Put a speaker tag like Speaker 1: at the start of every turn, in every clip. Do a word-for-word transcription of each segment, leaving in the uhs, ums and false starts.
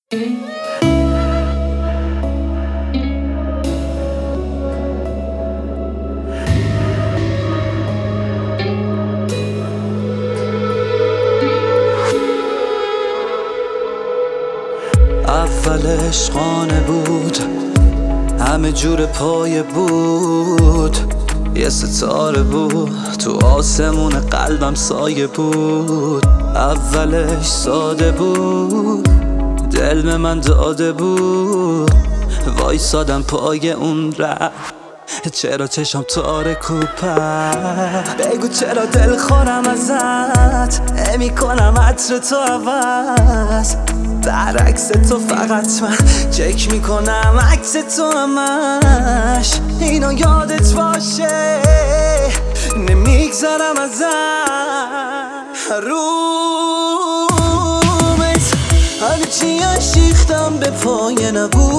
Speaker 1: اول عشقانه بود، همه جور پایه بود، یه ستاره بود تو آسمون قلبم سایه بود. اولش ساده بود، دل به من داده بود، وایسادم پای اون ره. چرا چشم تارک و پر، بگو چرا دل خورم ازت، نمی کنم عطر تو عوض، برعکس تو فقط من چک میکنم عکس تو همش. اینو یادت باشه نمیگذرم ازت. رومت هرچی اشیختم به پای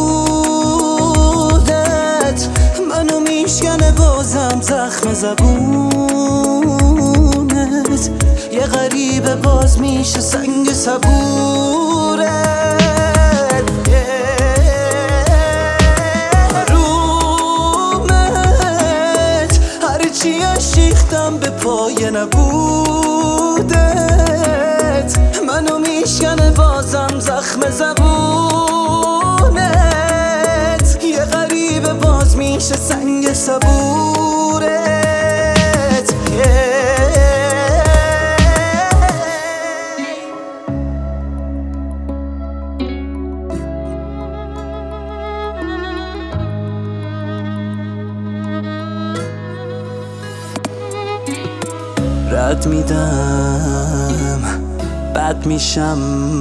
Speaker 1: نبودت، منو میشکنه بازم زخم زبونت، یه غریبه باز میشه سنگ صبورت. رومت هرچی اشیختم به پای نبودت، منو میشکنه بازم زخم زبونت، یه غریبه باز میشه سنگ صبورت. رد میدم بد میشم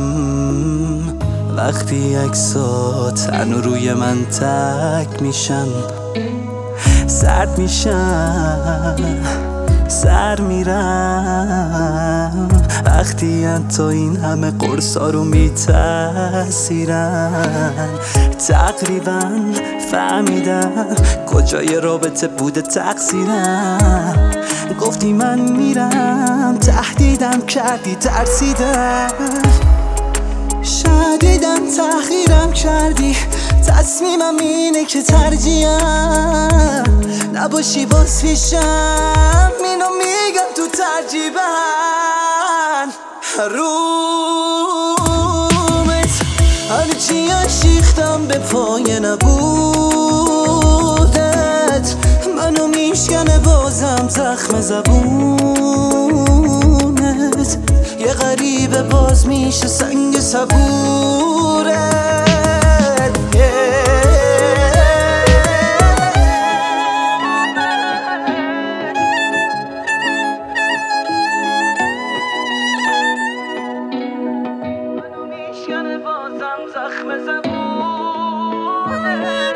Speaker 1: وقتی عکسات هنو روی من تک میشن، سرد میشم سر میرم وقتی انتا این همه قرصا رو میتاثیرن. تقریبا فهمیدم کجای رابطه بوده تقصیرم، گفتی من میرم تهدیدم کردی ترسیدم، شدیدم تحقیرم کردی، تصمیمم اینه که ترجیحم نباشی باز پیشم، اینو میگم تو ترجیبن. رومت هرچی اشیختم به پای نبودت، منو میشکنه بازم زخم زبونت، یه غریبه باز میشه سنگ صبورت. منو میشکنه بازم زخم زبونت.